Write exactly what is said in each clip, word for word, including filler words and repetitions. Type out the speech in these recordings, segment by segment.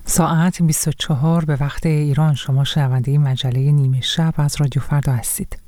ساعت بیست و چهار به وقت ایران. شما شنونده مجله نیمه شب از رادیو فردا هستید.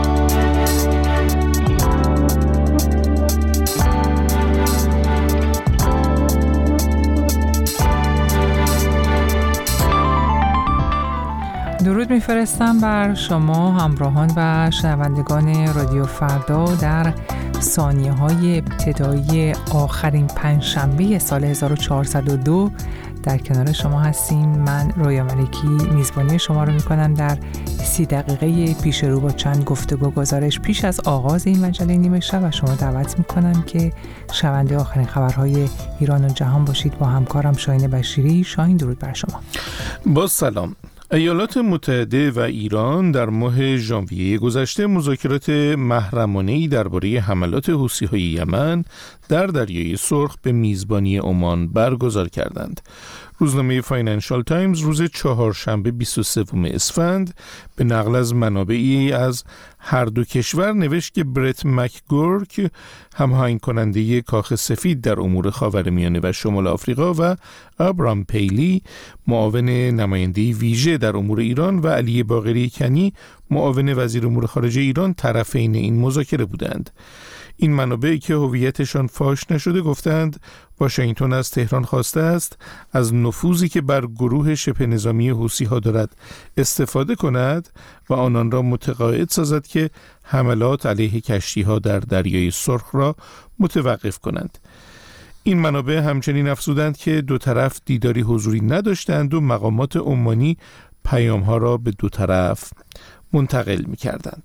درود میفرستم بر شما همراهان و شنوندگان رادیو فردا در ثانیه های ابتدایی آخرین پنجشنبه سال هزار و چهارصد و دو. در کنار شما هستیم. من رویا ملکی میزبانی شما رو میکنم در سی دقیقه پیش رو با چند گفتگو گزارش پیش از آغاز این مجله نیمه شب و شما دعوت میکنم که شنونده آخرین خبرهای ایران و جهان باشید با همکارم شاهین بشیری. شاهین، درود بر شما. با سلام. ایالات متحده و ایران در ماه ژانویه گذشته مذاکرات محرمانه‌ای درباره حملات حوثی‌های یمن در دریای سرخ به میزبانی عمان برگزار کردند. روزنامه فاینانشال تایمز روز چهارشنبه بیست و سوم اسفند به نقل از منابعی از هر دو کشور نوشت که برت مکگورک، هماهنگ کننده کاخ سفید در امور خاورمیانه و شمال آفریقا، و ابرام پیلی، معاون نماینده ویژه در امور ایران، و علی باقری کنی، معاون وزیر امور خارجه ایران، طرفین این مذاکره بودند. این منابعی که هویتشان فاش نشده گفتند واشنگتن از تهران خواسته است از نفوذی که بر گروه شبه نظامی حوثی‌ها دارد استفاده کند و آنان را متقاعد سازد که حملات علیه کشتی‌ها در دریای سرخ را متوقف کنند. این منابع همچنین افزودند که دو طرف دیداری حضوری نداشتند و مقامات عمانی پیام‌ها را به دو طرف منتقل می‌کردند.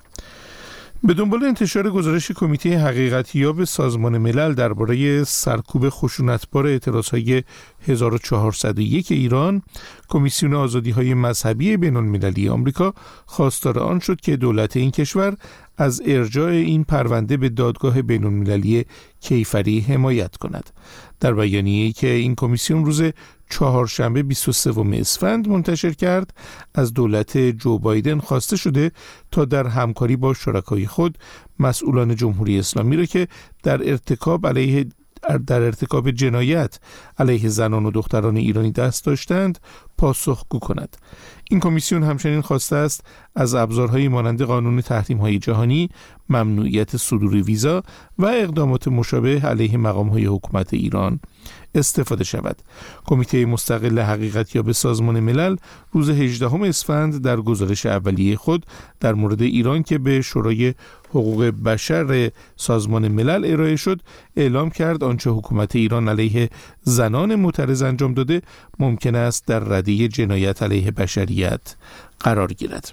به دنبال انتشار گزارش کمیته حقیقتیاب سازمان ملل درباره سرکوب خشونتبار اعتراضهای هزار و چهارصد و یک ایران، کمیسیون آزادی‌های مذهبی بین‌المللی آمریکا خواستار آن شد که دولت این کشور از ارجاع این پرونده به دادگاه بین‌المللی کیفری حمایت کند. در بیانیه‌ای که این کمیسیون روز چهارشنبه بیست و سوم اسفند منتشر کرد، از دولت جو بایدن خواسته شده تا در همکاری با شرکای خود مسئولان جمهوری اسلامی را که در ارتکاب علیه در ارتکاب جنایت علیه زنان و دختران ایرانی دست داشتند پاسخگو کند. این کمیسیون همچنین خواسته است از ابزارهای مانند قانون تحریم‌های جهانی، ممنوعیت صدور ویزا و اقدامات مشابه علیه مقام‌های حکومت ایران استفاده شود. کمیته مستقل حقیقتیاب سازمان ملل روز هجدهم اسفند در گزارش اولیه خود در مورد ایران که به شورای حقوق بشر سازمان ملل ارائه شد، اعلام کرد آنچه حکومت ایران علیه زنان معترض انجام داده ممکن است در رده جنایت علیه بشریت قرار گیرد.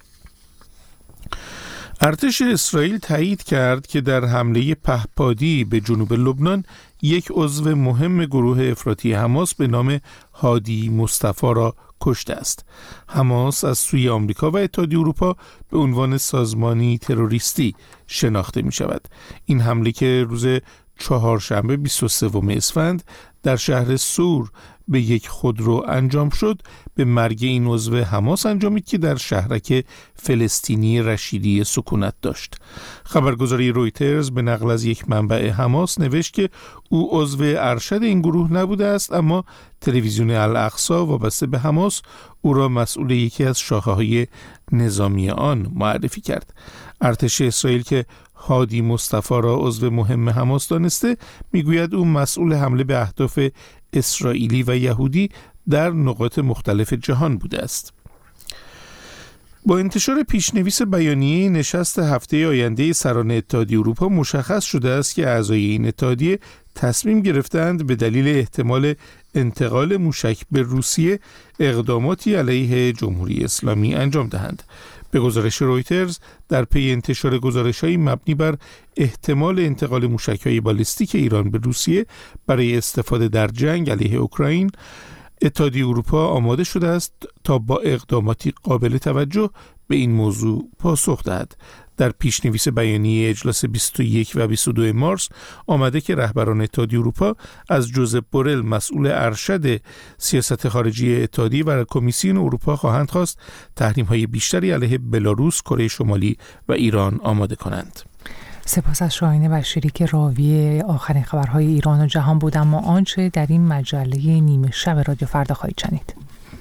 ارتش اسرائیل تایید کرد که در حمله پهپادی به جنوب لبنان یک عضو مهم گروه افراطی حماس به نام هادی مصطفی را کشته است. حماس از سوی آمریکا و اتحادیه اروپا به عنوان سازمانی تروریستی شناخته می شود. این حمله که روز چهارشنبه بیست و سوم اسفند در شهر سور به یک خودرو انجام شد، به مرگ این عضو حماس انجامید که در شهرک فلسطینی رشیدی سکونت داشت. خبرگزاری رویترز به نقل از یک منبع حماس نوشت که او عضو ارشد این گروه نبوده است، اما تلویزیون الاقصی وابسته به حماس او را مسئول یکی از شاخه‌های نظامی آن معرفی کرد. ارتش اسرائیل که هادی مصطفی را عضو مهم حماس دانسته، میگوید او مسئول حمله به اهداف اسرائیلی و یهودی در نقاط مختلف جهان بوده است. با انتشار پیشنویس بیانیه نشست هفته آینده سران اتحادیه اروپا مشخص شده است که اعضای این اتحادیه تصمیم گرفتند به دلیل احتمال انتقال موشک به روسیه اقداماتی علیه جمهوری اسلامی انجام دهند. به گزارش رویترز، در پی انتشار گزارش‌های مبنی بر احتمال انتقال موشک‌های بالستیک ایران به روسیه برای استفاده در جنگ علیه اوکراین، اتحادیه اروپا آماده شده است تا با اقداماتی قابل توجه به این موضوع پاسخ دهد. در پیشنویس بیانیه اجلاس بیست و یک و بیست و دو مارس آمده که رهبران اتحادیه اروپا از جوزپ بورل، مسئول ارشد سیاست خارجی اتحادیه و کمیسیون اروپا خواهند خواست تحریم‌های بیشتری علیه بلاروس، کره شمالی و ایران آماده کنند. سپاس از شاهین بشیری که راوی آخرین خبرهای ایران و جهان بود. اما آنچه در این مجله نیمه شب رادیو فردا خواهید شنید.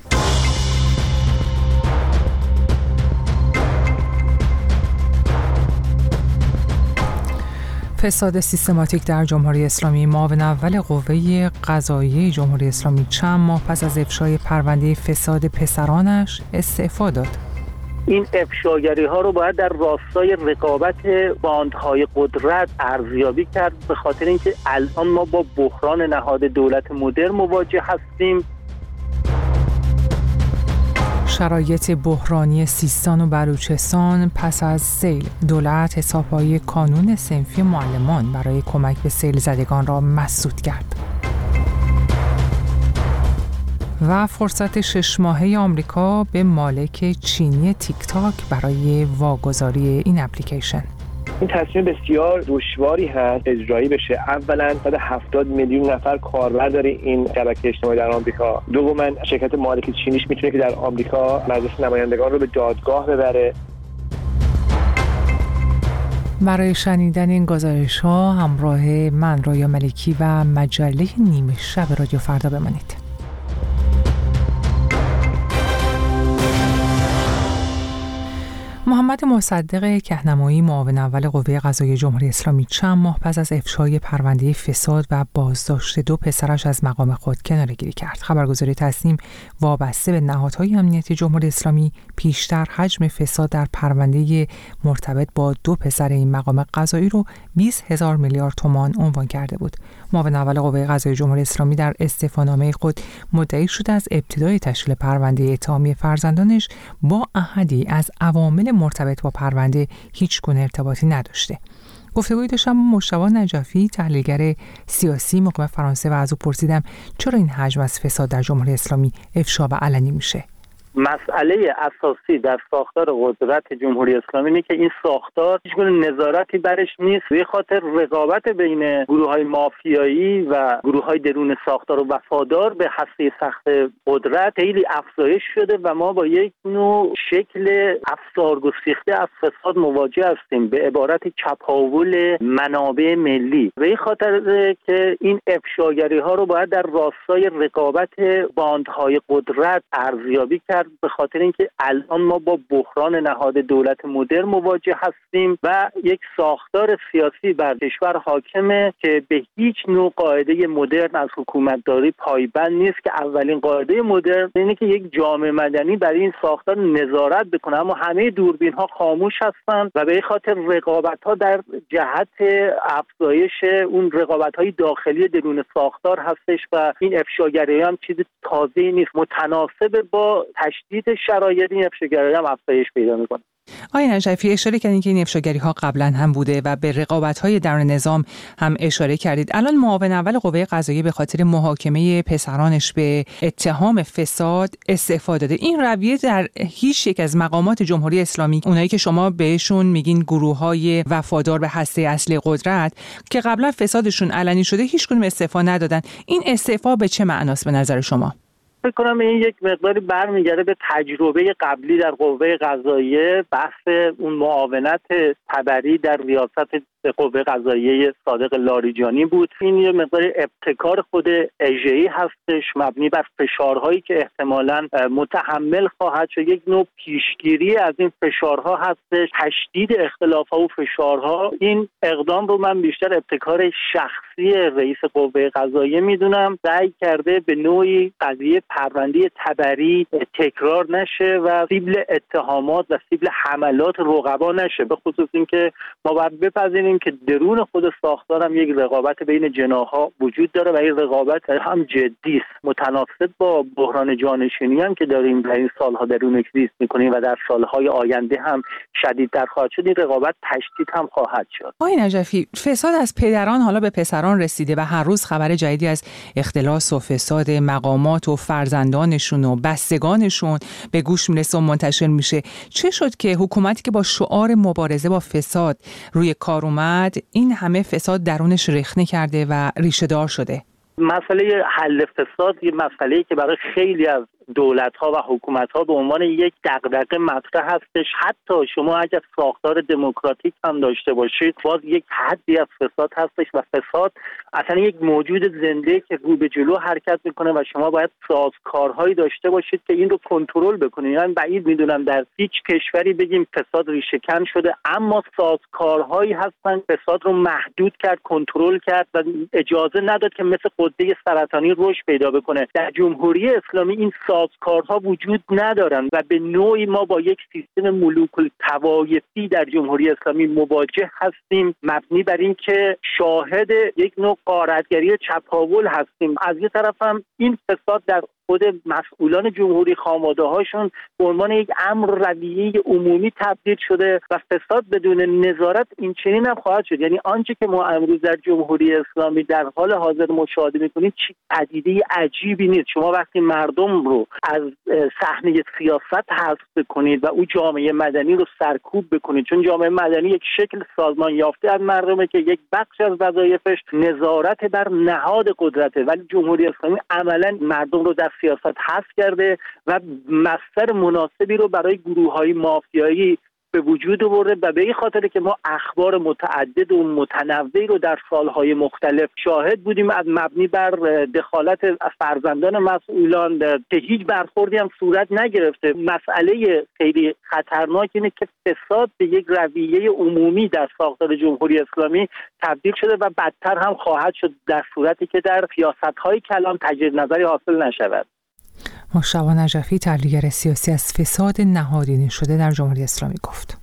فساد سیستماتیک در جمهوری اسلامی. معاون اول قوه قضاییه جمهوری اسلامی چند ماه پس از افشای پرونده فساد پسرانش استعفا داد. این افشاگری ها رو باید در راستای رقابت باندهای قدرت ارزیابی کرد، به خاطر اینکه الان ما با بحران نهاد دولت مدرن مواجه هستیم. شرایط بحرانی سیستان و بلوچستان پس از سیل. دولت حسابهای کانون صنفی معلمان برای کمک به سیل زدگان را مسدود کرد. و فرصت شش ماهه آمریکا به مالک چینی تیک تاک برای واگذاری این اپلیکیشن. این تصمیم بسیار دشواری هست اجرایی بشه. اولا صد و هفتاد میلیون نفر کاربر داره این شبکه اجتماعی در آمریکا. دوما شرکت مالک چینیش میتونه که در آمریکا مجلس نمایندگان رو به دادگاه ببره. برای شنیدن این گزارش ها همراه من رایا ملکی و مجله نیمه شب رادیو فردا بمانید. محمد مصدق کهنمایی معاون اول قوه قضاییه جمهوری اسلامی چند ماه پس از افشای پرونده فساد و بازداشت دو پسرش از مقام خود کناره‌گیری کرد. خبرگزاری تصنیم وابسته به نهادهای امنیتی جمهوری اسلامی پیشتر حجم فساد در پرونده مرتبط با دو پسر این مقام قضایی رو بیست هزار میلیارد تومان عنوان کرده بود. معاون اول قوه قضاییه جمهوری اسلامی در استعفانامه خود مدعی شده از ابتدای تشکیل پرونده اتهامی فرزندانش با احدی از عوامل مرتبط با پرونده هیچ گونه ارتباطی نداشته. گفتگویی داشتم با مجتبی نجفی، تحلیلگر سیاسی مقیم فرانسه، و از او پرسیدم چرا این حجم از فساد در جمهوری اسلامی افشا و علنی میشه. مسئله اساسی در ساختار قدرت جمهوری اسلامی اینه که این ساختار هیچ گونه نظارتی برش نیست. به خاطر رقابت بین گروه‌های مافیایی و گروه‌های درون ساختار و وفادار به هسته سخت قدرت خیلی افزایش شده و ما با یک نوع شکل افسارگسیخته از فساد مواجه هستیم، به عبارت چپاول منابع ملی. به این خاطر که این افشاگری‌ها رو باید در راستای رقابت باندهای قدرت ارزیابی کرد، به خاطر اینکه الان ما با بحران نهاد دولت مدرن مواجه هستیم و یک ساختار سیاسی بر کشور حاکمه که به هیچ نوع قاعده مدرن از حکومتداری پایبند نیست، که اولین قاعده مدرن اینه که یک جامعه مدنی برای این ساختار نظارت بکنه، اما همه دوربین ها خاموش هستند و به این خاطر رقابت ها در جهت افزایش اون رقابت های داخلی درون ساختار هستش و این افشاگری هم چیز تازه‌ای نیست. متناسب با تشدید شرایط این افشاگری هم افزایش پیدا میکنه. آقای نجفی، اشاره کردین که این افشاگری ها قبلا هم بوده و به رقابت های درون نظام هم اشاره کردید. الان معاون اول قوه قضاییه به خاطر محاکمه پسرانش به اتهام فساد استعفا داده. این رویه در هیچ یک از مقامات جمهوری اسلامی، اونایی که شما بهشون میگین گروه های وفادار به هسته اصلی قدرت که قبلا فسادشون علنی شده، هیچ کدوم استعفا ندادن. این استعفا به چه معناست به نظر شما؟ فکر کنم این یک مقداری برمیگرده به تجربه قبلی در قوه قضاییه، بحث اون معاونت تبری در ریاست قوه قضاییه صادق لاریجانی بود. این یه مقدار ابتکار خود اژه‌ای هستش، مبنی بر فشارهایی که احتمالاً متحمل خواهد شد. یک نوع پیشگیری از این فشارها هستش، تشدید اختلاف‌ها و فشارها. این اقدام رو من بیشتر ابتکار شخصی رئیس قوه قضاییه میدونم. سعی کرده به نوعی قضیه پرونده تبری تکرار نشه و سیبل اتهامات و سیبل حملات رقبا نشه، به خصوص اینکه ما باید بپذیریم که درون خود ساختار هم یک رقابت بین جناح‌ها وجود داره و این رقابت هم جدی است، متناسب با بحران جانشینی هم که داریم در این سالها درون اگزیست می‌کنیم و در سالهای آینده هم شدیدتر خواهد شد. این رقابت تشدید هم خواهد شد. آقای نجفی، فساد از پدران حالا به پسران رسیده و هر روز خبر جدیدی از اختلاس و فساد مقامات و فرزندانشون و بستگانشون به گوش میرسه و منتشر میشه. چه شد که حکومتی که با شعار مبارزه با فساد روی کار اومد این همه فساد درونش رخنه کرده و ریشه دار شده؟ مسئله حل فساد یه مسئله‌ای که برای خیلی از دولت‌ها و حکومت‌ها به عنوان یک دغدغه مطرح هستش. حتی شما اگر ساختار دموکراتیک هم داشته باشید، باز یک حدی از فساد هستش و فساد اصلا یک موجود زنده که رو به جلو حرکت میکنه و شما باید سازکارهایی داشته باشید که این رو کنترل بکنید. من بعید میدونم در هیچ کشوری بگیم فساد ریشه کن شده، اما سازکارهایی هستن فساد رو محدود کرد، کنترل کرد و اجازه نداد که مثل غده سرطانی رشد پیدا بکنه. در جمهوری اسلامی این سازکارها وجود ندارن و به نوعی ما با یک سیستم ملوک الطوایفی در جمهوری اسلامی مواجه هستیم، مبنی بر این که شاهد یک نوع غارتگری چپاول هستیم. از یه طرف هم این فساد در خود مسئولان جمهوری خانواده هاشون به عنوان یک امر رویه عمومی تبدیل شده و فساد بدون نظارت این چنین هم خواهد شد. یعنی آنچه که ما امروز در جمهوری اسلامی در حال حاضر مشاهده می‌کنیم چیز پدیده عجیبی نیست. شما وقتی مردم رو از صحنه سیاست حذف بکنید و او جامعه مدنی رو سرکوب بکنید، چون جامعه مدنی یک شکل سازمان یافته از مردمه که یک بخش از وظایفش نظارت بر نهاد قدرته، ولی جمهوری اسلامی عملاً مردم رو در سیاست حذف کرده و مصدر مناسبی رو برای گروه‌های مافیایی به وجود آورده و به این خاطر که ما اخبار متعدد و متنوعی رو در سالهای مختلف شاهد بودیم از مبنی بر دخالت فرزندان مسئولان که هیچ برخوردی هم صورت نگرفته. مسئله خیلی خطرناک اینه که فساد به یک رویه عمومی در ساختار جمهوری اسلامی تبدیل شده و بدتر هم خواهد شد در صورتی که در سیاست‌های کلان تجدید نظری حاصل نشود. مشتبه نجفی، تحلیلگر سیاسی، از فساد نهادینه شده در جمهوری اسلامی گفت.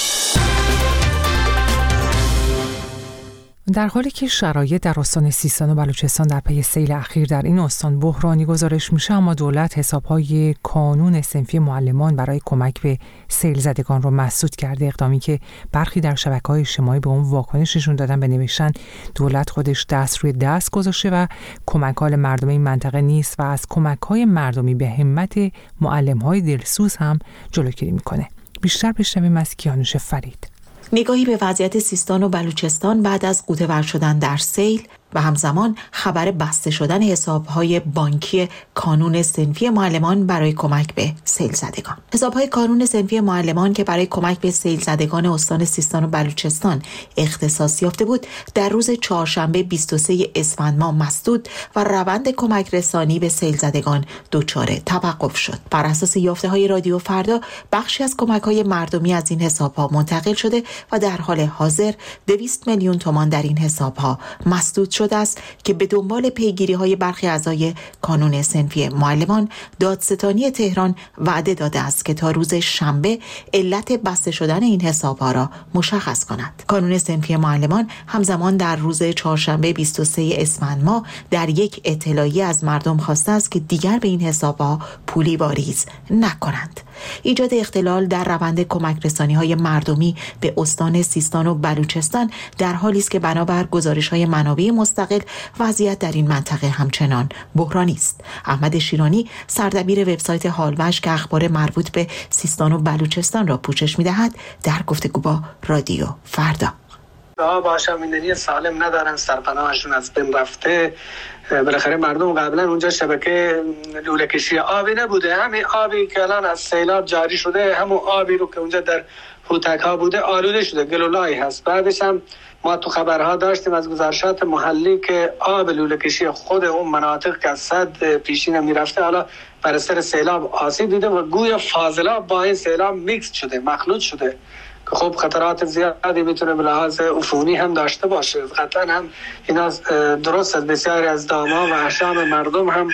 در حالی که شرایط در استان سیستان و بلوچستان در پی سیل اخیر در این استان بحرانی گزارش میشه، اما دولت حسابهای کانون صنفی معلمان برای کمک به سیل زدگان رو مسدود کرده. اقدامی که برخی در شبکه‌های اجتماعی به اون واکنششون دادن به نوشتن دولت خودش دست روی دست گذاشته و کمک‌های مردمی این منطقه نیست و از کمک‌های مردمی به همت معلم‌های دلسوز هم جلوگیری میکنه. بیشتر بشنویم از کیانوش فرید. نگاهی به وضعیت سیستان و بلوچستان بعد از غوطه‌ور شدن در سیل و همزمان خبر بسته شدن حساب‌های بانکی کانون صنفی معلمان برای کمک به سیل زدگان. حساب‌های کانون صنفی معلمان که برای کمک به سیل زدگان استان سیستان و بلوچستان اختصاص یافته بود، در روز چهارشنبه بیست و سوم اسفند ماه مسدود و روند کمک رسانی به سیل زدگان دچار توقف شد. بر اساس یافته‌های رادیو فردا، بخشی از کمک‌های مردمی از این حساب‌ها منتقل شده و در حال حاضر دویست میلیون تومان در این حساب‌ها مسدود شده است که به دنبال پیگیری‌های برخی اعضای کانون صنفی معلمان، دادستانی تهران وعده داده است که تا روز شنبه علت بسته شدن این حساب‌ها را مشخص کند. کانون صنفی معلمان همزمان در روز چهارشنبه بیست و سوم اسفند ماه در یک اطلاعیه از مردم خواسته است که دیگر به این حساب‌ها پولی واریز نکنند. ایجاد اختلال در روند کمک رسانی‌های مردمی به استان سیستان و بلوچستان در حالی است که بنابر گزارش‌های منابع مستقل وضعیت در این منطقه همچنان بحرانی است. احمد شیرانی، سردبیر وبسایت حالوش که اخبار مربوط به سیستان و بلوچستان را پوشش می‌دهد، در گفتگو با رادیو فردا آب آشامیدنی سالم ندارن، سرپناهشون از بین رفته. بالاخره مردم قبلا اونجا شبکه لوله کشی آبی نبوده، همین آبی که الان از سیلاب جاری شده همون آبی رو که اونجا در هوتک ها بوده آلوده شده، گلولایی هست. بعدش هم ما تو خبرها داشتیم از گزارشات محلی که آب لوله کشی خود اون مناطق که از صد پیشین میرفته حالا بر اثر سیلاب آسیب دیده و گویا فاضلاب با این سیلاب میکس شده، مخلوط شده که خب خطرات زیادی میتونه به لحاظ عفونی هم داشته باشه. قطعا هم اینا درست از بسیاری از داما و احشام مردم هم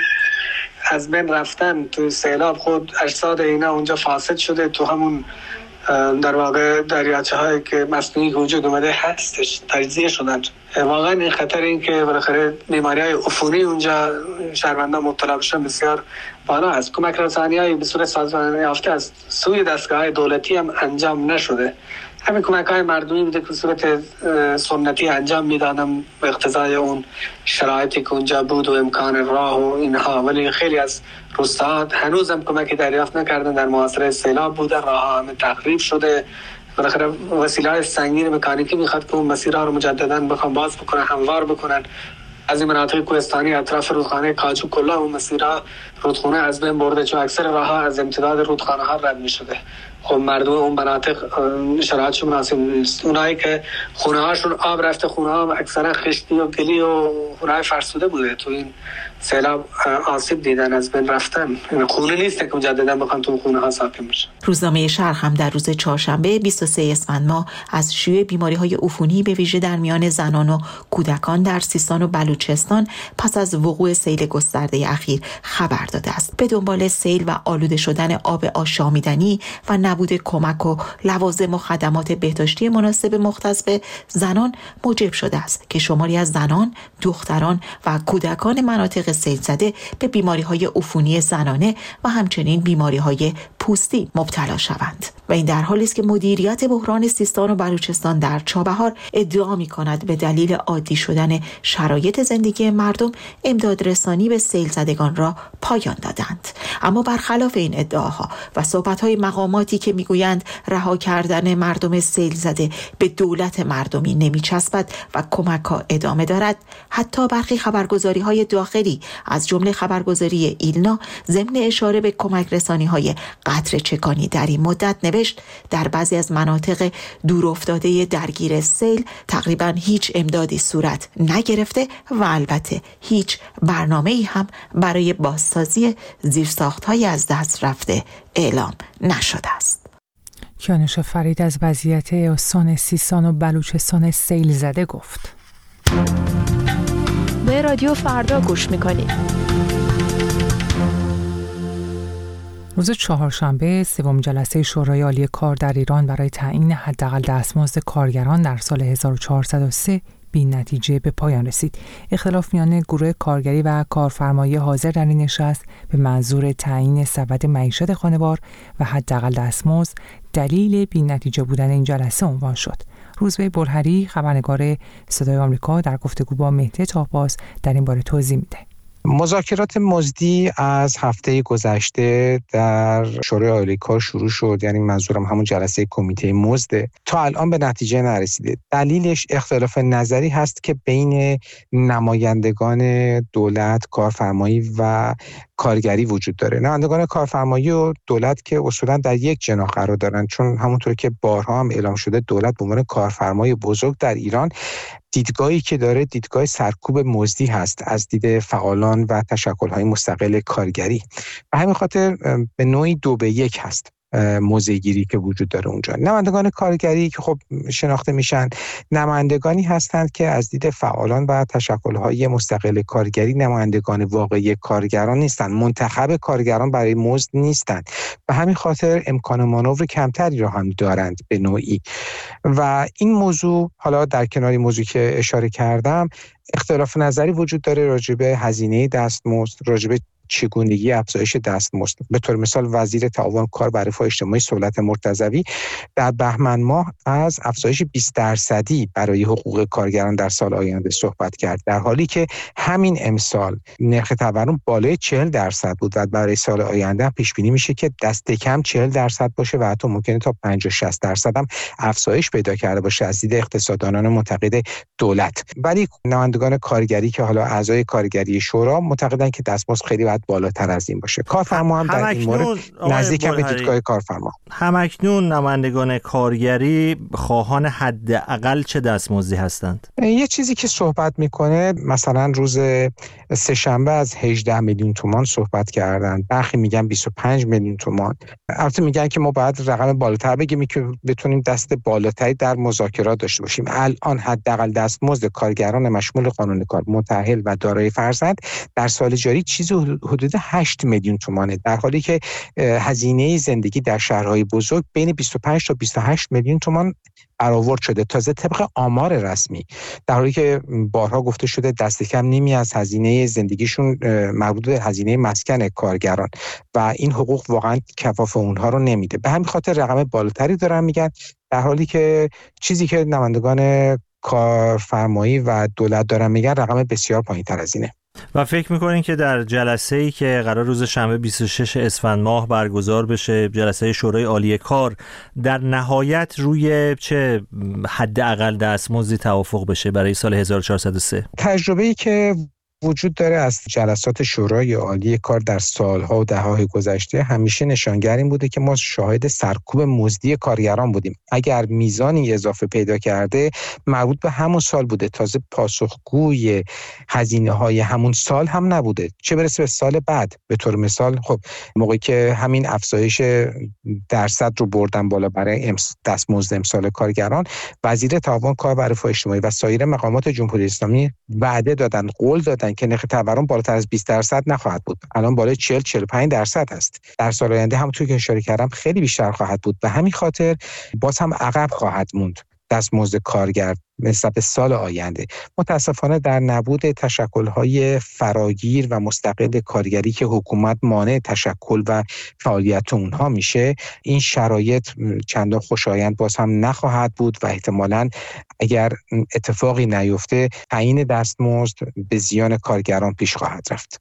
از بین رفتن تو سیلاب، خود اجساد اینا اونجا فاسد شده، تو همون در واقع دریاچه هایی که مصنوعی وجود اومده هستش تجزیه شدن. واقعا این خطر این که بالاخره بیماری های عفونی اونجا شهروندان مبتلا بشن بسیار بالا است. کمک رسانی‌های به صورت سازمان یافته از سوی دستگاه‌های دولتی هم انجام نشده. همین کمک‌های مردمی بوده که به صورت سنتی انجام میدادن به اقتضای اون شرایطی که اونجا بود و امکان راه و اینها، ولی خیلی از روستاها هنوز هم کمکی دریافت نکردن. در محاصره سیلاب بوده، راه همه تخریب شده. بالاخره وسیله‌های سنگین مکانیکی میخواد که اون مسیرها رو مجددا بخوام باز بکنن، هموار بکنن. از این مناطق کوهستانی اطراف رودخانه کاجو کلا اون مسیرها رودخانه از بین برده، چون اکثر راهها از امتداد رودخانه ها رد می شده. خب مردم اون مناطق شرایطشون مناسب نیست. اونایی که خونه هاشون آب رفته، خونه ها اکثرا خشتی و گلی و خونه فرسوده بوده، تو این سیلاب آسیب دیدن، از بین رفتن. خونه نیست که مجددا بخوان تو خونه ها ساکن بشن. روزنامه شرق هم در روز چهارشنبه بیست و سوم اسفند ماه از شیوع بیماری‌های عفونی به ویژه در میان زنان و کودکان در سیستان و بلوچستان پس از وقوع سیل گسترده اخیر خبر داده است. به دنبال سیل و آلوده شدن آب آشامیدنی و نبود کمک و لوازم و خدمات بهداشتی مناسب مختص به زنان موجب شده است که شماری از زنان، دختران و کودکان مناطق سیل زده به بیماری‌های عفونی زنانه و همچنین بیماری‌های پوستی مبتلا شوند. و این در حالی است که مدیریت بحران سیستان و بلوچستان در چابهار ادعا می‌کند به دلیل عادی شدن شرایط زندگی مردم امداد رسانی به سیل زدگان را پایان دادند. اما برخلاف این ادعاها و صحبت‌های مقاماتی که می‌گویند رها کردن مردم سیل زده به دولت مردمی نمی‌چسبد و کمک‌ها ادامه دارد، حتی برخی خبرگزاری‌های داخلی از جمله خبرگزاری ایلنا ضمن اشاره به کمک رسانی‌های قطره چکانی در این مدت نوشت در بعضی از مناطق دورافتاده درگیر سیل تقریباً هیچ امدادی صورت نگرفته و البته هیچ برنامه‌ای هم برای بازسازی زیرساخت‌های از دست رفته اعلام نشده است. کیانوش فرید از وضعیت استان سیستان و بلوچستان سیل زده گفت. به رادیو فردا گوش میکنید. روز چهارشنبه سوم جلسه شورای عالی کار در ایران برای تعیین حداقل دستمزد کارگران در سال هزار و چهارصد و سه بی نتیجه به پایان رسید. اختلاف میان گروه کارگری و کارفرمایی حاضر در این نشست به منظور تعیین سبد معیشت خانوار و حداقل دستمزد دلیل بی نتیجه بودن این جلسه عنوان شد. روزبه برهری خبرنگار صدای آمریکا در گفتگو با مهدی طاپاس در این باره توضیح میده. مذاکرات مزدی از هفته گذشته در شورای عالی کار شروع شد، یعنی منظورم همون جلسه کمیته مزد، تا الان به نتیجه نرسیده. دلیلش اختلاف نظری هست که بین نمایندگان دولت، کارفرمایی و کارگری وجود داره. نمایندگان کارفرمایی و دولت که اصولا در یک جناح قرار دارن، چون همونطور که بارها هم اعلام شده دولت به عنوان کارفرمای بزرگ در ایران دیدگاهی که داره دیدگاه سرکوب مزدی هست از دید فعالان و تشکل‌های مستقل کارگری. به همین خاطر به نوعی دو به یک هست موضع‌گیری که وجود داره اونجا. نمایندگان کارگری که خب شناخته میشن نمایندگانی هستند که از دید فعالان و تشکل‌های مستقل کارگری نمایندگان واقعی کارگران نیستند، منتخب کارگران برای مزد نیستند. به همین خاطر امکان مانور کمتری را هم دارند به نوعی. و این موضوع حالا در کنار موضوعی که اشاره کردم اختلاف نظری وجود داره راجع به هزینه دستمزد، راجع به چگونگی افزایش دستمزد. به طور مثال وزیر تعاون کار و رفاه اجتماعی سهولت مرتضوی در بهمن ماه از افزایش بیست درصدی برای حقوق کارگران در سال آینده صحبت کرد، در حالی که همین امسال نرخ تورم بالای چهل درصد بود و برای سال آینده پیش بینی میشه که دست کم چهل درصد باشه و حتی ممکنه تا پنجاه شصت درصد هم افزایش پیدا کرده باشه از دید اقتصاددانان معتقد دولت. ولی نمایندگان کارگری که حالا اعضای کارگری شورا معتقدن که دستمزد خیلی باید بالاتر از این باشه. کارفرما هم در این مورد نزدیک به دیدگاه کارفرما. همکنون نمایندگان کارگری خواهان حداقل چه دستمزدی هستند؟ یه چیزی که صحبت میکنه مثلا روز سه‌شنبه از هجده میلیون تومان صحبت کردن، برخی میگن بیست و پنج میلیون تومان. البته میگن که ما باید رقم بالاتر بگیم که بتونیم دست بالاتری در مذاکرات داشته باشیم. الان حداقل دستمزد کارگران مشمول قانون کار متأهل و دارای فرزند در سال جاری چیزی حدود هشت میلیون تومانه، در حالی که هزینه زندگی در شهرهای بزرگ بین بیست و پنج تا بیست و هشت میلیون تومان برآورد شده، تازه طبق آمار رسمی، در حالی که بارها گفته شده دست کم نیمی از هزینه زندگیشون مربوط به هزینه مسکن کارگران و این حقوق واقعا کفاف اونها رو نمیده. به همین خاطر رقم بالاتری دارن میگن، در حالی که چیزی که نمایندگان کارفرمایی و دولت دارن میگن رقم بسیار پایین‌تر از اینه. و فکر می‌کنین که در جلسه‌ای که قرار روز شنبه بیست و شش اسفند ماه برگزار بشه، جلسه شورای عالی کار، در نهایت روی چه حداقل دستمزدی توافق بشه برای سال هزار و چهارصد و سه؟ تجربه‌ای که وجود داره از جلسات شورای عالی کار در سالها و دهه‌های گذشته همیشه نشانگر این بوده که ما شاهد سرکوب مزدی کارگران بودیم. اگر میزانی اضافه پیدا کرده مربوط به همون سال بوده، تازه پاسخگوی هزینه‌های همون سال هم نبوده، چه برسه به سال بعد. به طور مثال خب موقعی که همین افزایش درصد رو بردن بالا برای دستمزد امسال کارگران، وزیر تعاون کار و رفاه اجتماعی و سایر مقامات جمهوری اسلامی وعده دادن، قول دادن که نرخ تورم بالاتر از بیست درصد نخواهد بود. الان بالای چهل چهل و پنج درصد است. در سال آینده همونطور که اشاره کردم خیلی بیشتر خواهد بود. به همین خاطر باز هم عقب خواهد موند دستمزد کارگر نسبت به سال آینده. متاسفانه در نبود تشکل‌های فراگیر و مستقل کارگری که حکومت مانع تشکل و فعالیت اونها میشه، این شرایط چندان خوشایند باز هم نخواهد بود و احتمالاً اگر اتفاقی نیفته تعیین دستمزد به زیان کارگران پیش خواهد رفت.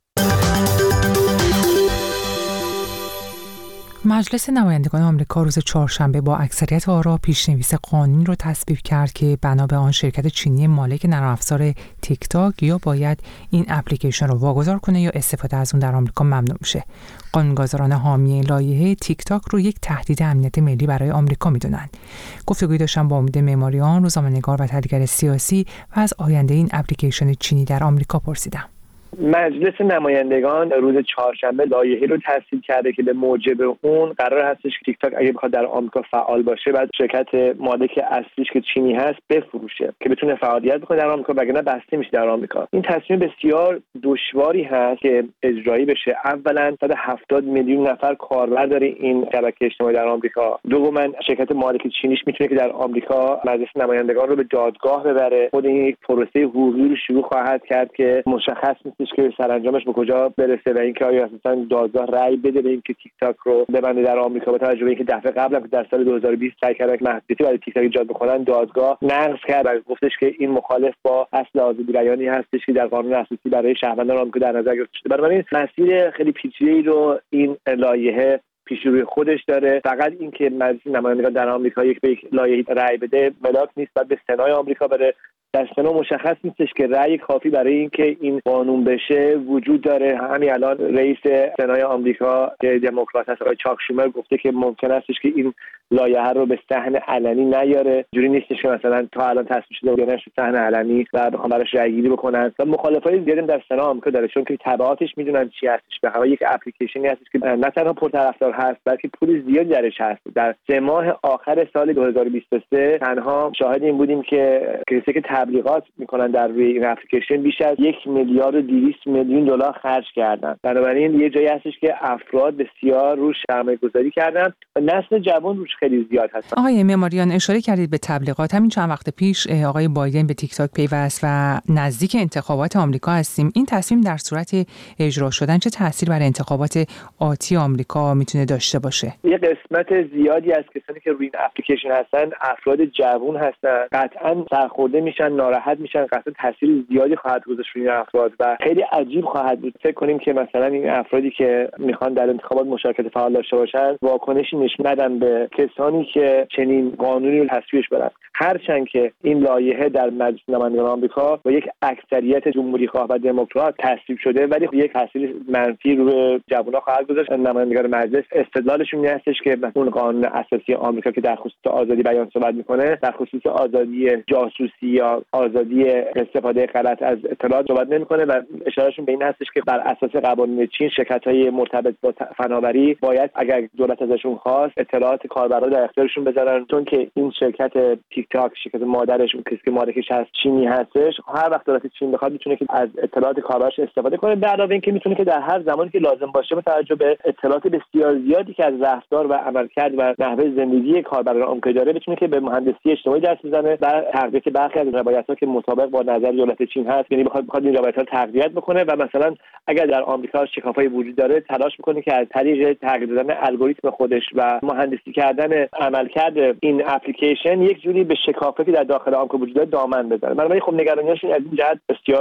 مجلس نمایندگان آمریکا روز چهارشنبه با اکثریت آرا پیشنویس قانونی رو تصویب کرد که بنا به آن شرکت چینی مالک نرم افزار تیک تاک یا باید این اپلیکیشن رو واگذار کنه یا استفاده از اون در آمریکا ممنوع میشه. قانونگذاران حامی لایحه تیک تاک رو یک تهدید امنیت ملی برای آمریکا میدونن. گفتگویی داشتم با امید معماریان، روزنامه‌نگار و تحلیلگر سیاسی، و از آینده این اپلیکیشن چینی در آمریکا پرسیدم. مجلس نمایندگان روز چهارشنبه لایحه‌ای رو تصویب کرده که به موجب اون قرار هستش که تیک تاک اگه بخواد در آمریکا فعال باشه بعد شرکت مالک اصلیش که چینی هست بفروشه که بتونه فعالیت بکنه در آمریکا، وگرنه بسته میشه در آمریکا. این تصمیم بسیار دشواری هست که اجرایی بشه. اولا صد و هفتاد میلیون نفر کاربر داره این شبکه اجتماعی در آمریکا. دوما شرکت مالک چینیش میتونه که در آمریکا مجلس نمایندگان رو به دادگاه ببره. خود این یک پروسه حقوقی رو شروع خواهد کرد که مشخص که سرانجامش به کجا برسه و اینکه آیا اصلا دادگاه رأی بده به اینکه تیک تاک رو ببنده در آمریکا، با توجه به اینکه دفعه قبل هم در سال دو هزار و بیست سعی کردن که محدودیتی برای تیک تاک ایجاد بکنن، دادگاه نقض کرد و گفتش که این مخالف با اصل آزادی بیانی هستش که در قانون اساسی برای شهروندان آمریکا در نظر گرفته شده. بنابراین مسیر خیلی پیچیده‌ای رو این لایحه پیش روی خودش داره. فقط این که مجلس نمایندگان در آمریکا یک به یک لایحه رأی بده ملاک نیست، بعد به سنای آمریکا بره. در سنا مشخص نیستش که رأی کافی برای اینکه این قانون بشه وجود داره. همین الان رئیس سنای آمریکا که دموکرات هست آقای چاک شومر گفته که ممکن استش که این لایحه رو به صحن علنی نیاره. جوری نیستش که مثلا تا الان تصویب شده بیانش به صحن علنی و بخوام براش رأی گیری بکنن. و مخالفای زیادی در سنا آمریکا داره، چون که تبعاتش میدونن چی هستش. به هر یک اپلیکیشنی هستش که نه تنها پرطرفدار هست بلکه پول زیادی درش هست. در سه ماه آخر سال دو هزار و بیست و سه تنها شاهد این بودیم که کسی که تبلیغات میکنن در روی این اپلیکیشن بیش از یک میلیارد و دویست میلیون دلار خرج کردن. بنابراین یه جایی هستش که افراد بسیار روش سرمایه‌گذاری کردن و نسل جوان روش خیلی زیاد هست. آقای معماریان اشاره کردید به تبلیغات. همین چند وقت پیش آقای بایدن به تیک تاک پیوست و نزدیک انتخابات آمریکا هستیم. این تصمیم در صورت اجرا شدن چه تأثیر بر انتخابات آتی آمریکا میتونه داشته باشه؟ یه قسمت زیادی از کسانی که روی این اپلیکیشن هستن افراد جوان هستن. قطعاً سرخورده میشن، ناراحت میشن، قطعا تاثیر زیادی خواهد گذاشت روی این افراد و خیلی عجیب خواهد بود. فکر کنیم که مثلا این افرادی که میخوان در انتخابات مشارکت فعال داشته باشن واکنشی نشون ندن به کسانی که چنین قانونی رو تصویبش بدن. هرچند که این لایحه در مجلس نمایندگان آمریکا با یک اکثریت جمهوری خواه و دموکرات تصویب شده ولی یک تاثیر منفی روی جوانان خواهد گذاشت. نمایندگان مجلس استدلالشون این هستش که اون قانون اساسی آمریکا که در خصوص آزادی بیان صحبت میکنه در خصوص آزادی جاسوسی یا آزادی استفاده غلط از اطلاعات صحبت نمیکنه و اشارهشون به این هستش که بر اساس قوانین چین شرکت‌های مرتبط با فناوری باید اگر دولت ازشون خواست اطلاعات کاربرا در اختیارشون بذارن، چون که این شرکت تیک تاک شرکت مادرش اون کسی که مالکش هست چینی هستش. هر وقت دولت چین بخواد میتونه که از اطلاعات کاربرش استفاده کنه. به علاوه اینکه میتونه که در هر زمانی که لازم باشه با توجه به اطلاعات بسیار زیادی که از رفتار و عملکرد و نحوه زندگی کاربران آمریکایی داره بتونه که به مهندسی اجتماعی دست بزنه و تقویت برخی از روایت‌ها که مطابق با نظر دولت چین هست، یعنی بخواد بخواد این روایت‌ها رو تقویت بکنه و مثلا اگر در آمریکا شکافایی وجود داره تلاش می‌کنه که از طریق تغییر دادن الگوریتم خودش و مهندسی کردن عملکرد این اپلیکیشن یک جوری به شکافی که در داخل آمریکا وجود داره دامن بزنه. بنابراین خب نگرانی‌هاش از این جهت بسیار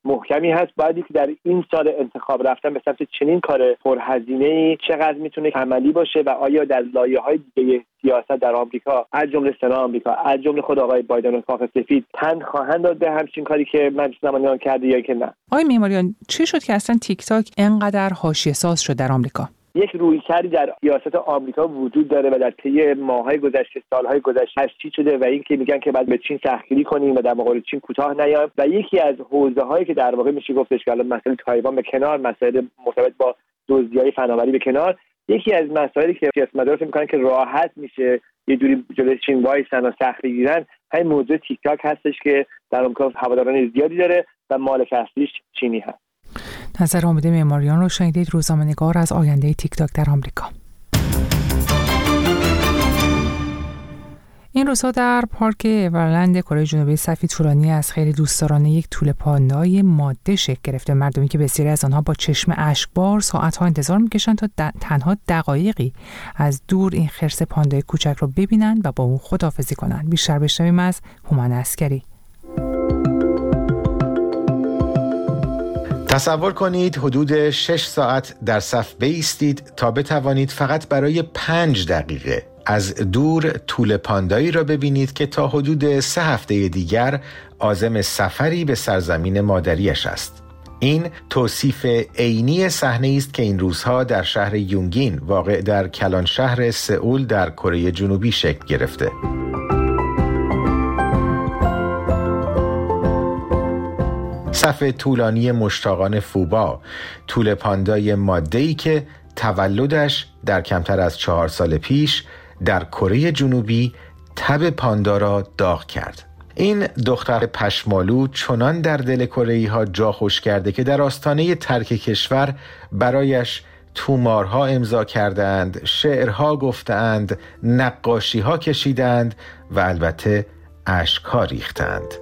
محکمی هست. باید که در این سال انتخاب رفتن به سمت چنین کار پرهزینه‌ای چقدر میتونه عملی باشه و آیا در لایه‌های دیگه سیاست در آمریکا از جمله سنا آمریکا از جمله خود آقای بایدن و کاخ سفید تن خواهند داد به همچین کاری که مجلس نمایندگان کرده یا که نه. آقای معماریان، چی شد که اصلا تیک تاک انقدر حاشیه ساز شد در آمریکا؟ یک رویکردی در سیاست آمریکا وجود داره و در طی ماه‌های گذشته، سال‌های گذشته تشدید شده و این که میگن که بعد به چین سختگیری کنیم و در مقابل چین کوتاه نیایم و یکی از حوزه‌هایی که در واقع میشه گفتش که الان مسئله تایوان به کنار، مسائل مرتبط با دزدی‌های فناوری به کنار، یکی از مسائلی که سیاستمدارا فکر می‌کنن که راحت میشه یه جوری جلوی چین وایسن و سخت بگیرن، همین موضوع تیک تاک هستش که در آمریکا هواداران زیادی داره و مالک اصلیش چینی هست. نظر امید معماریان رو شنیدید، روزنامه‌نگار از آینده تیک تاک در آمریکا. این روزها در پارک اورلند کره جنوبی صفی طولانی از خیلی دوستدارانه یک توله پاندای ماده شکل گرفته. مردمی که بسیاری از آنها با چشم اشکبار ساعت‌ها انتظار می‌کشند تا د... تنها دقایقی از دور این خرس پاندای کوچک رو ببینند و با اون خداحافظی کنند. بیشتر بشنویم از هومن عسکری. تصور کنید حدود شش ساعت در صف بایستید تا بتوانید فقط برای پنج دقیقه از دور توله پاندایی را ببینید که تا حدود سه هفته دیگر عازم سفری به سرزمین مادریش است. این توصیف عینی صحنه‌ای است که این روزها در شهر یونگین واقع در کلان شهر سئول در کره جنوبی شکل گرفته. صف طولانی مشتاقان فوبا، توله پاندای ماده‌ای که تولدش در کمتر از چهار سال پیش در کره جنوبی تب پاندا را داغ کرد. این دختر پشمالو چنان در دل کره‌ای‌ها جا خوش کرده که در آستانه ترک کشور برایش تومارها امضا کردند، شعرها گفتند، نقاشی‌ها کشیدند و البته اشک‌ها ریختند.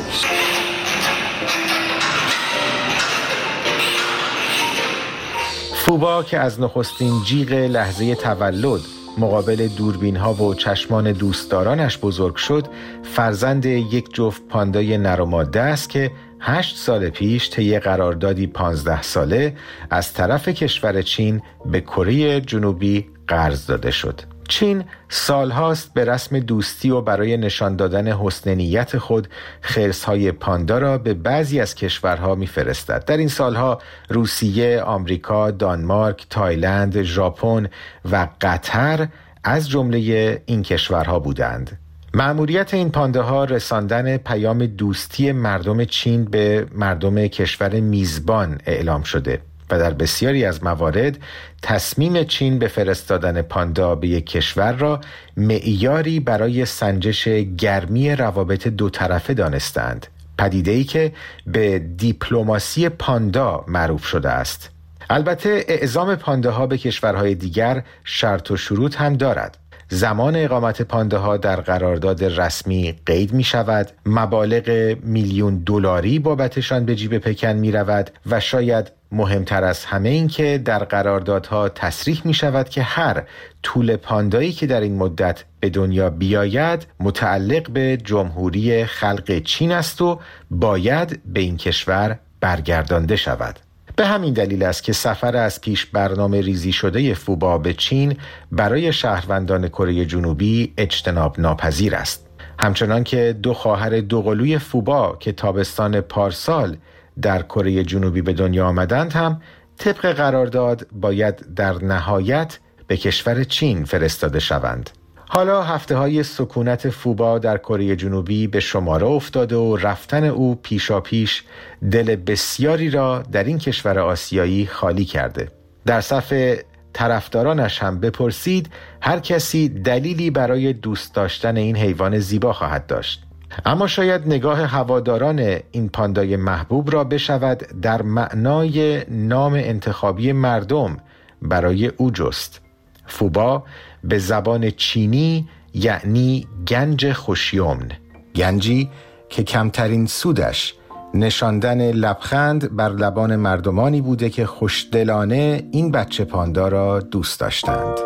فوبا که از نخستین جیغ لحظه تولد مقابل دوربین‌ها و چشمان دوستدارانش بزرگ شد، فرزند یک جفت پاندای نر و ماده است که هشت سال پیش طی قراردادی پانزده ساله از طرف کشور چین به کره جنوبی قرض داده شد. چین سالهاست به رسم دوستی و برای نشان دادن حسن نیت خود خرس‌های پاندا را به بعضی از کشورها می‌فرستد. در این سالها روسیه، آمریکا، دانمارک، تایلند، ژاپن و قطر از جمله این کشورها بودند. مأموریت این پانداها رساندن پیام دوستی مردم چین به مردم کشور میزبان اعلام شده و در بسیاری از موارد تصمیم چین به فرستادن پاندا به یک کشور را معیاری برای سنجش گرمی روابط دو طرفه دانستند، پدیده‌ای که به دیپلماسی پاندا معروف شده است. البته اعزام پانداها به کشورهای دیگر شرط و شروط هم دارد. زمان اقامت پانداها در قرارداد رسمی قید می شود، مبالغ میلیون دلاری بابتشان به جیب پکن می رود و شاید مهمتر از همه این که در قراردادها تصریح می شود که هر توله پاندایی که در این مدت به دنیا بیاید متعلق به جمهوری خلق چین است و باید به این کشور برگردانده شود. به همین دلیل است که سفر از پیش برنامه ریزی شده فوبا به چین برای شهروندان کره جنوبی اجتناب ناپذیر است. همچنان که دو خواهر دوقلوی فوبا که تابستان پارسال در کره جنوبی به دنیا آمدند هم طبق قرارداد باید در نهایت به کشور چین فرستاده شوند. حالا هفته‌های سکونت فوبا در کره جنوبی به شماره افتاده و رفتن او پیشا پیش دل بسیاری را در این کشور آسیایی خالی کرده. در صف طرفدارانش هم بپرسید، هر کسی دلیلی برای دوست داشتن این حیوان زیبا خواهد داشت. اما شاید نگاه هواداران این پاندای محبوب را بشود در معنای نام انتخابی مردم برای او جست. فوبا به زبان چینی یعنی گنج خوشیمن، گنجی که کمترین سودش نشاندن لبخند بر لبان مردمانی بوده که خوشدلانه این بچه پاندا را دوست داشتند.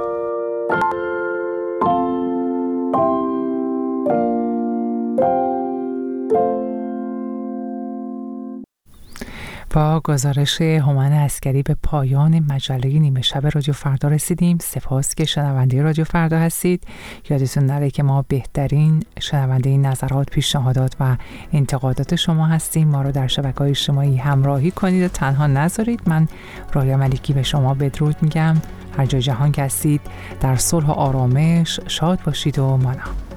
با گزارش هومن عسکری به پایان مجله نیمه شب رادیو فردا رسیدیم. سپاس که شنونده رادیو فردا هستید. یادتون نره که ما بهترین شنونده نظرات، پیشنهادات و انتقادات شما هستیم. ما رو در شبکه‌های اجتماعی همراهی کنید و تنها نذارید. من رایا ملکی به شما بدرود میگم. هر جای جهان که هستید در صلح و آرامش شاد باشید و مانا.